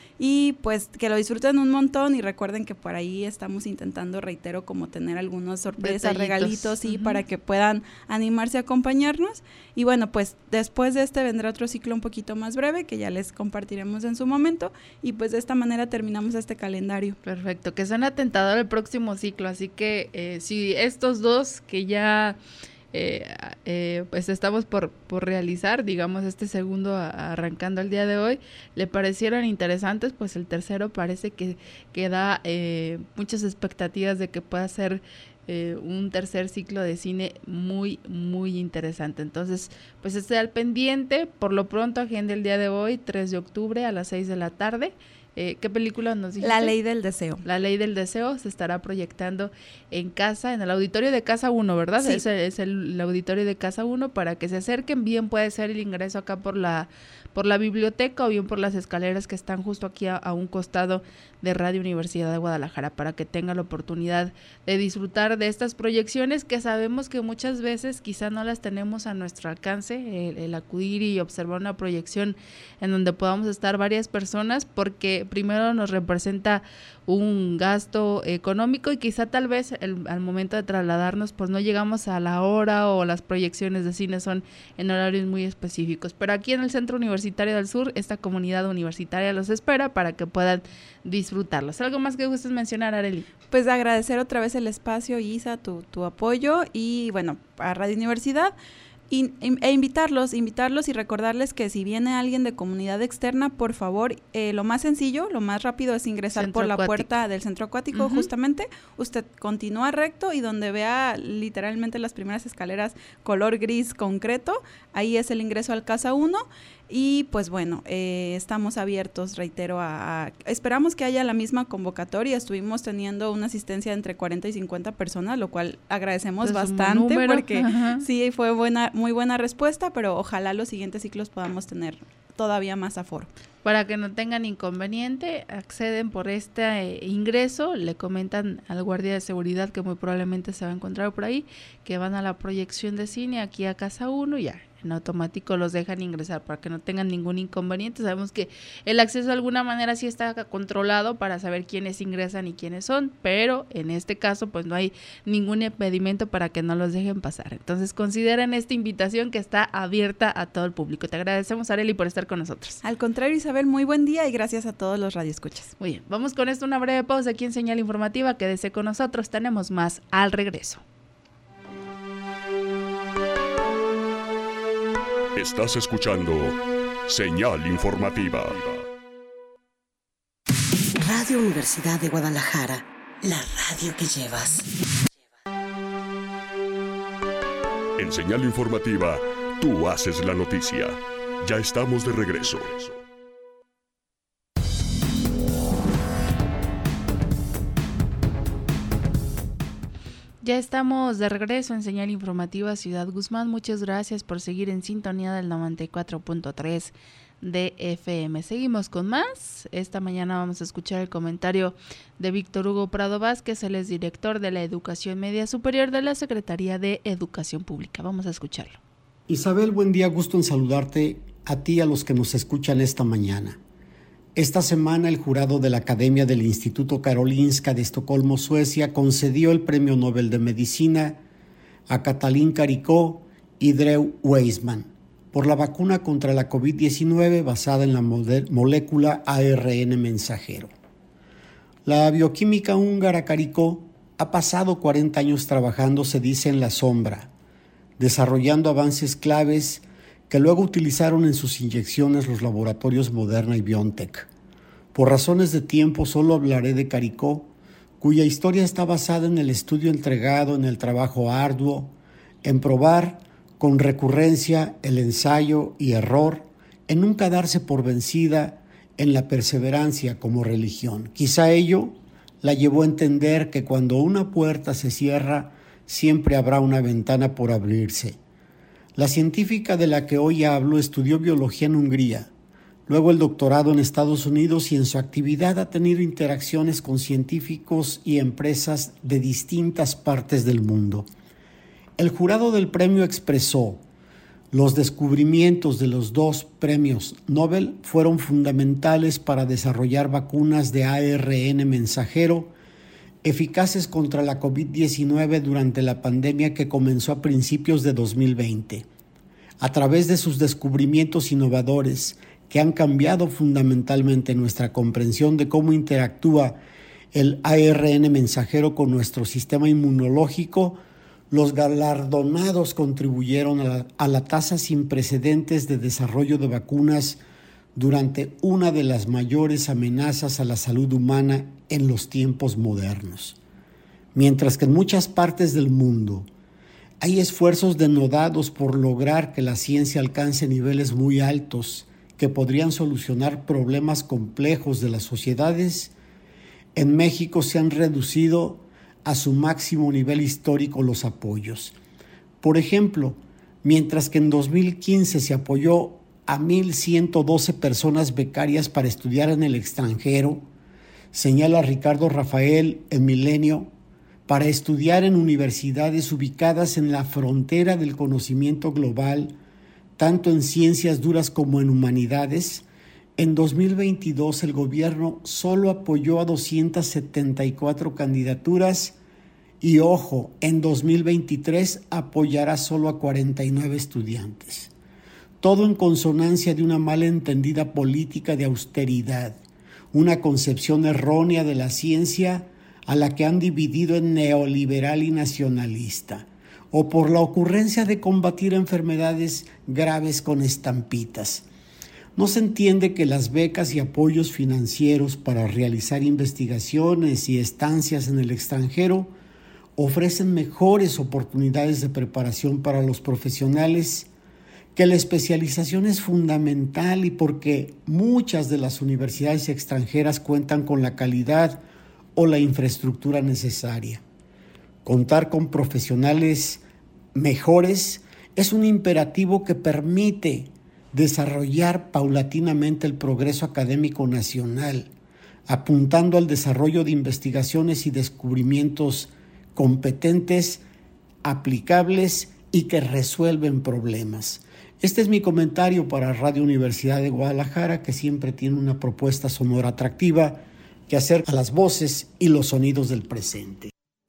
Speaker 12: y pues que lo disfruten un montón, y recuerden que por ahí estamos intentando, reitero, como tener algunas sorpresas, detallitos. regalitos, sí, uh-huh. para que puedan animarse a acompañarnos. Y bueno, pues después de este vendrá otro ciclo un poquito más breve, que ya les compartiremos en su momento, y pues de esta manera terminamos este calendario.
Speaker 3: Perfecto, que son atentador el próximo ciclo, así que eh, si estos dos que ya eh, eh, pues estamos por, por realizar, digamos este segundo a, arrancando el día de hoy, le parecieron interesantes, pues el tercero parece que, que da eh, muchas expectativas de que pueda ser eh, un tercer ciclo de cine muy, muy interesante. Entonces, pues esté al pendiente. Por lo pronto, agenda el día de hoy, tres de octubre a las seis de la tarde. Eh, ¿Qué película nos dijiste?
Speaker 12: La Ley del Deseo.
Speaker 3: La Ley del Deseo se estará proyectando en casa, en el auditorio de Casa uno, ¿verdad?
Speaker 12: Sí.
Speaker 3: Es, el, es el, el auditorio de Casa uno, para que se acerquen. Bien puede ser el ingreso acá por la por la biblioteca, o bien por las escaleras que están justo aquí a, a un costado de Radio Universidad de Guadalajara, para que tengan la oportunidad de disfrutar de estas proyecciones, que sabemos que muchas veces quizá no las tenemos a nuestro alcance, el, el acudir y observar una proyección en donde podamos estar varias personas, porque primero nos representa un gasto económico, y quizá tal vez el, al momento de trasladarnos pues no llegamos a la hora, o las proyecciones de cine son en horarios muy específicos. Pero aquí en el Centro Universitario del Sur, esta comunidad universitaria los espera para que puedan disfrutarlos. ¿Algo más que gustes mencionar, Arely?
Speaker 12: Pues agradecer otra vez el espacio, Isa, tu, tu apoyo, y bueno, a Radio Universidad. Y, e invitarlos, invitarlos y recordarles que si viene alguien de comunidad externa, por favor, eh, lo más sencillo, lo más rápido es ingresar centro por la acuático. puerta del centro acuático, uh-huh. justamente. Usted continúa recto, y donde vea literalmente las primeras escaleras color gris concreto, ahí es el ingreso al Casa uno. Y pues bueno, eh, estamos abiertos, reitero, a, a... Esperamos que haya la misma convocatoria. Estuvimos teniendo una asistencia entre cuarenta y cincuenta personas, lo cual agradecemos pues bastante porque Ajá. sí fue buena, muy buena respuesta, pero ojalá los siguientes ciclos podamos tener todavía más aforo.
Speaker 3: Para que no tengan inconveniente, acceden por este eh, ingreso, le comentan al guardia de seguridad que muy probablemente se va a encontrar por ahí, que van a la proyección de cine aquí a Casa uno y ya, en automático los dejan ingresar para que no tengan ningún inconveniente. Sabemos que el acceso de alguna manera sí está controlado para saber quiénes ingresan y quiénes son, pero en este caso pues no hay ningún impedimento para que no los dejen pasar. Entonces consideren esta invitación que está abierta a todo el público. Te agradecemos, Arely, por estar con nosotros.
Speaker 12: Al contrario, Isabel, muy buen día y gracias a todos los radioescuchas.
Speaker 3: Muy bien, vamos con esto, una breve pausa aquí en Señal Informativa. Quédese con nosotros, tenemos más al regreso.
Speaker 2: Estás escuchando Señal Informativa.
Speaker 1: Radio Universidad de Guadalajara, la radio que llevas.
Speaker 2: En Señal Informativa, tú haces la noticia. Ya estamos de regreso.
Speaker 3: Ya estamos de regreso en Señal Informativa Ciudad Guzmán. Muchas gracias por seguir en sintonía del noventa y cuatro punto tres de F M. Seguimos con más. Esta mañana vamos a escuchar el comentario de Víctor Hugo Prado Vázquez, él es director de la Educación Media Superior de la Secretaría de Educación Pública. Vamos a escucharlo.
Speaker 13: Isabel, buen día, gusto en saludarte a ti y a los que nos escuchan esta mañana. Esta semana el jurado de la Academia del Instituto Karolinska de Estocolmo, Suecia, concedió el Premio Nobel de Medicina a Katalin Karikó y Drew Weissman por la vacuna contra la covid diecinueve basada en la molécula A R N mensajero. La bioquímica húngara Karikó ha pasado cuarenta años trabajando, se dice, en la sombra, desarrollando avances claves que luego utilizaron en sus inyecciones los laboratorios Moderna y BioNTech. Por razones de tiempo solo hablaré de Karikó, cuya historia está basada en el estudio entregado, en el trabajo arduo, en probar con recurrencia el ensayo y error, en nunca darse por vencida, en la perseverancia como religión. Quizá ello la llevó a entender que cuando una puerta se cierra, siempre habrá una ventana por abrirse. La científica de la que hoy hablo estudió biología en Hungría, luego el doctorado en Estados Unidos y en su actividad ha tenido interacciones con científicos y empresas de distintas partes del mundo. El jurado del premio expresó: los descubrimientos de los dos premios Nobel fueron fundamentales para desarrollar vacunas de A R N mensajero eficaces contra la covid diecinueve durante la pandemia que comenzó a principios de dos mil veinte. A través de sus descubrimientos innovadores que han cambiado fundamentalmente nuestra comprensión de cómo interactúa el A R N mensajero con nuestro sistema inmunológico, los galardonados contribuyeron a la, a la tasa sin precedentes de desarrollo de vacunas durante una de las mayores amenazas a la salud humana en los tiempos modernos. Mientras que en muchas partes del mundo hay esfuerzos denodados por lograr que la ciencia alcance niveles muy altos que podrían solucionar problemas complejos de las sociedades, en México se han reducido a su máximo nivel histórico los apoyos. Por ejemplo, mientras que en dos mil quince se apoyó a mil ciento doce personas becarias para estudiar en el extranjero, señala Ricardo Rafael en Milenio, para estudiar en universidades ubicadas en la frontera del conocimiento global, tanto en ciencias duras como en humanidades. En dos mil veintidós el gobierno solo apoyó a doscientas setenta y cuatro candidaturas y, ojo, en dos mil veintitrés apoyará solo a cuarenta y nueve estudiantes. Todo en consonancia de una malentendida política de austeridad, una concepción errónea de la ciencia a la que han dividido en neoliberal y nacionalista, o por la ocurrencia de combatir enfermedades graves con estampitas. No se entiende que las becas y apoyos financieros para realizar investigaciones y estancias en el extranjero ofrecen mejores oportunidades de preparación para los profesionales que la especialización es fundamental y porque muchas de las universidades extranjeras cuentan con la calidad o la infraestructura necesaria. Contar con profesionales mejores es un imperativo que permite desarrollar paulatinamente el progreso académico nacional, apuntando al desarrollo de investigaciones y descubrimientos competentes, aplicables y que resuelven problemas. Este es mi comentario para Radio Universidad de Guadalajara, que siempre tiene una propuesta sonora atractiva que acerca las voces y los sonidos del presente.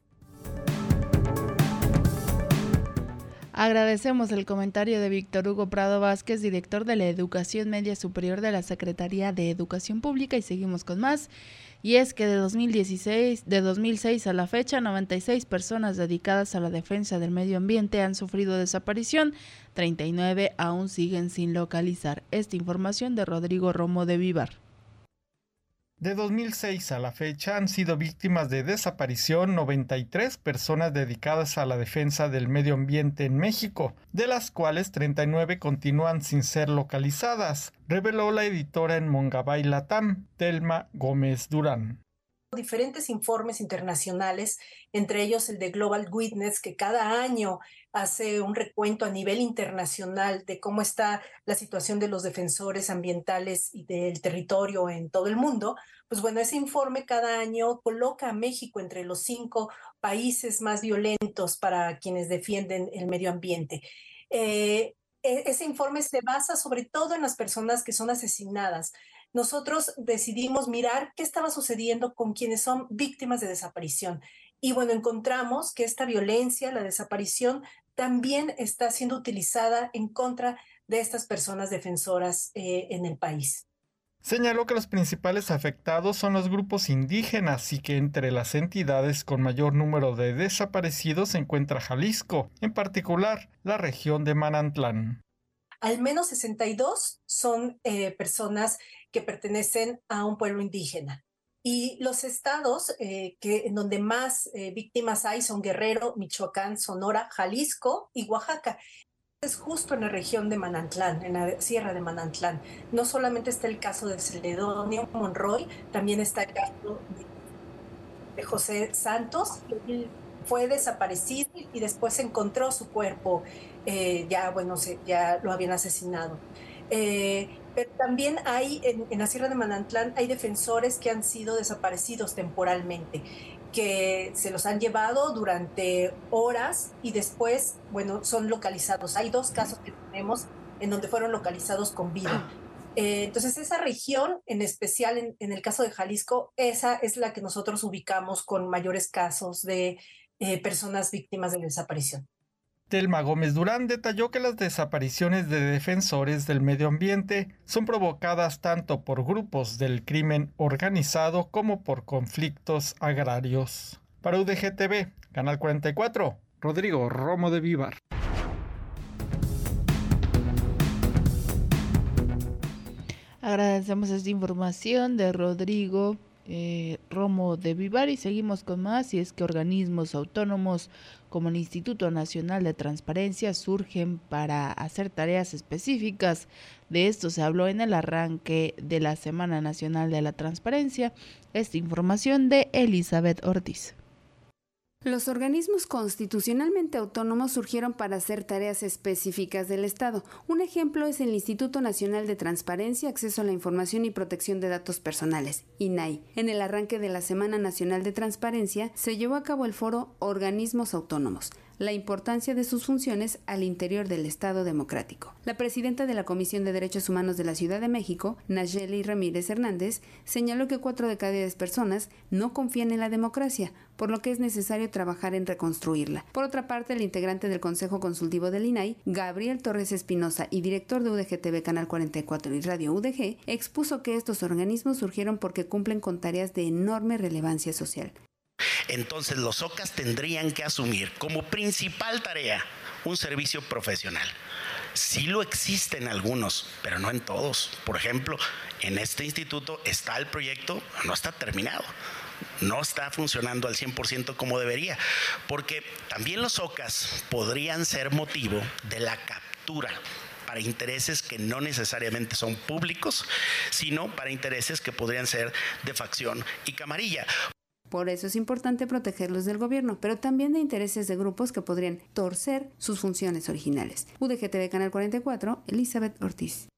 Speaker 3: Agradecemos el comentario de Víctor Hugo Prado Vázquez, director de la Educación Media Superior de la Secretaría de Educación Pública, y seguimos con más. Y es que de dos mil dieciséis, de dos mil seis a la fecha, noventa y seis personas dedicadas a la defensa del medio ambiente han sufrido desaparición, treinta y nueve aún siguen sin localizar. Esta información de Rodrigo Romo de Vivar.
Speaker 14: De dos mil seis a la fecha han sido víctimas de desaparición noventa y tres personas dedicadas a la defensa del medio ambiente en México, de las cuales treinta y nueve continúan sin ser localizadas, reveló la editora en Mongabay Latam, Telma Gómez Durán.
Speaker 15: Diferentes informes internacionales, entre ellos el de Global Witness, que cada año hace un recuento a nivel internacional de cómo está la situación de los defensores ambientales y del territorio en todo el mundo. Pues bueno, ese informe cada año coloca a México entre los cinco países más violentos para quienes defienden el medio ambiente. Eh, ese informe se basa sobre todo en las personas que son asesinadas. Nosotros decidimos mirar qué estaba sucediendo con quienes son víctimas de desaparición. Y bueno, encontramos que esta violencia, la desaparición, también está siendo utilizada en contra de estas personas defensoras eh, en el país.
Speaker 14: Señaló que los principales afectados son los grupos indígenas y que entre las entidades con mayor número de desaparecidos se encuentra Jalisco, en particular la región de Manantlán.
Speaker 15: Al menos sesenta y dos son eh, personas que pertenecen a un pueblo indígena. Y los estados eh, que, en donde más eh, víctimas hay son Guerrero, Michoacán, Sonora, Jalisco y Oaxaca. Es justo en la región de Manantlán, en la sierra de Manantlán. No solamente está el caso de Celedonio Monroy, también está el caso de José Santos, que fue desaparecido y después se encontró su cuerpo, eh, ya, bueno, se, ya lo habían asesinado. Eh, pero también hay, en, en la Sierra de Manantlán, hay defensores que han sido desaparecidos temporalmente, que se los han llevado durante horas y después, bueno, son localizados. Hay dos casos que tenemos en donde fueron localizados con vida. Eh, entonces, esa región, en especial en, en el caso de Jalisco, esa es la que nosotros ubicamos con mayores casos de eh, personas víctimas de desaparición.
Speaker 14: Telma Gómez Durán detalló que las desapariciones de defensores del medio ambiente son provocadas tanto por grupos del crimen organizado como por conflictos agrarios. Para U D G T V, Canal cuarenta y cuatro, Rodrigo Romo de Vivar.
Speaker 3: Agradecemos esta información de Rodrigo eh, Romo de Vivar y seguimos con más. Y es que organismos autónomos como el Instituto Nacional de Transparencia surgen para hacer tareas específicas. De esto se habló en el arranque de la Semana Nacional de la Transparencia. Esta información de Elizabeth Ortiz.
Speaker 16: Los organismos constitucionalmente autónomos surgieron para hacer tareas específicas del Estado. Un ejemplo es el Instituto Nacional de Transparencia, Acceso a la Información y Protección de Datos Personales, I N A I. En el arranque de la Semana Nacional de Transparencia se llevó a cabo el foro Organismos Autónomos, la importancia de sus funciones al interior del Estado democrático. La presidenta de la Comisión de Derechos Humanos de la Ciudad de México, Nayeli Ramírez Hernández, señaló que cuatro de cada diez personas no confían en la democracia, por lo que es necesario trabajar en reconstruirla. Por otra parte, el integrante del Consejo Consultivo del I N A I, Gabriel Torres Espinosa, y director de U D G T V Canal cuarenta y cuatro y Radio U D G, expuso que estos organismos surgieron porque cumplen con tareas de enorme relevancia social.
Speaker 17: Entonces los O C A S tendrían que asumir como principal tarea un servicio profesional. Sí lo existen algunos, pero no en todos. Por ejemplo, en este instituto está el proyecto, no está terminado. No está funcionando al cien por ciento como debería, porque también los O C A S podrían ser motivo de la captura para para intereses que no necesariamente son públicos, sino para intereses que podrían ser de facción y camarilla.
Speaker 16: Por eso es importante protegerlos del gobierno, pero también de intereses de grupos que podrían torcer sus funciones originales. U D G T V Canal cuarenta y cuatro, Elizabeth Ortiz.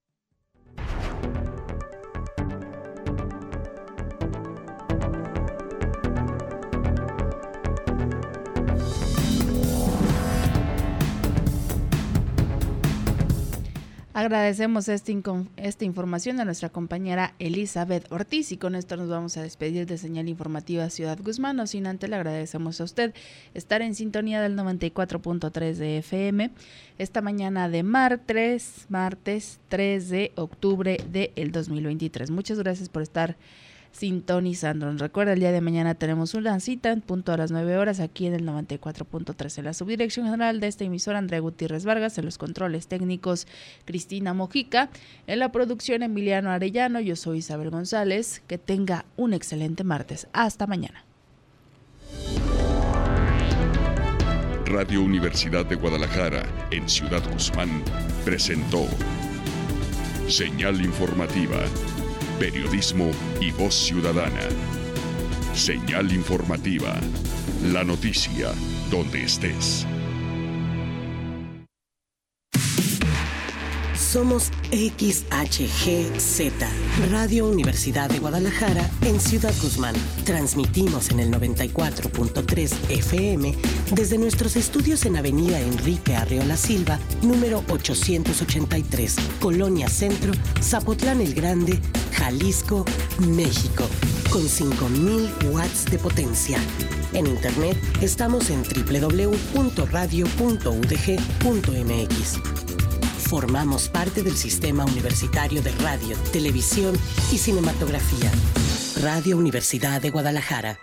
Speaker 3: Agradecemos esta, esta información a nuestra compañera Elizabeth Ortiz y con esto nos vamos a despedir de Señal Informativa Ciudad Guzmán. No sin antes le agradecemos a usted estar en sintonía del noventa y cuatro punto tres de F M esta mañana de martes, martes tres de octubre del dos mil veintitrés. Muchas gracias por estar sintonizando. Recuerda, el día de mañana tenemos una cita en punto a las nueve horas aquí en el noventa y cuatro punto tres. En la subdirección general de esta emisora, Andrea Gutiérrez Vargas; en los controles técnicos, Cristina Mojica; en la producción, Emiliano Arellano. Yo soy Isabel González. Que tenga un excelente martes. Hasta mañana.
Speaker 2: Radio Universidad de Guadalajara en Ciudad Guzmán presentó Señal Informativa, periodismo y voz ciudadana. Señal Informativa, la noticia donde estés.
Speaker 1: Somos X H G Z, Radio Universidad de Guadalajara en Ciudad Guzmán. Transmitimos en el noventa y cuatro punto tres F M desde nuestros estudios en Avenida Enrique Arreola Silva, número ochocientos ochenta y tres, Colonia Centro, Zapotlán el Grande, Jalisco, México, con cinco mil watts de potencia. En internet estamos en doble u doble u doble u punto radio punto u d g punto m x. Formamos parte del Sistema Universitario de Radio, Televisión y Cinematografía. Radio Universidad de Guadalajara.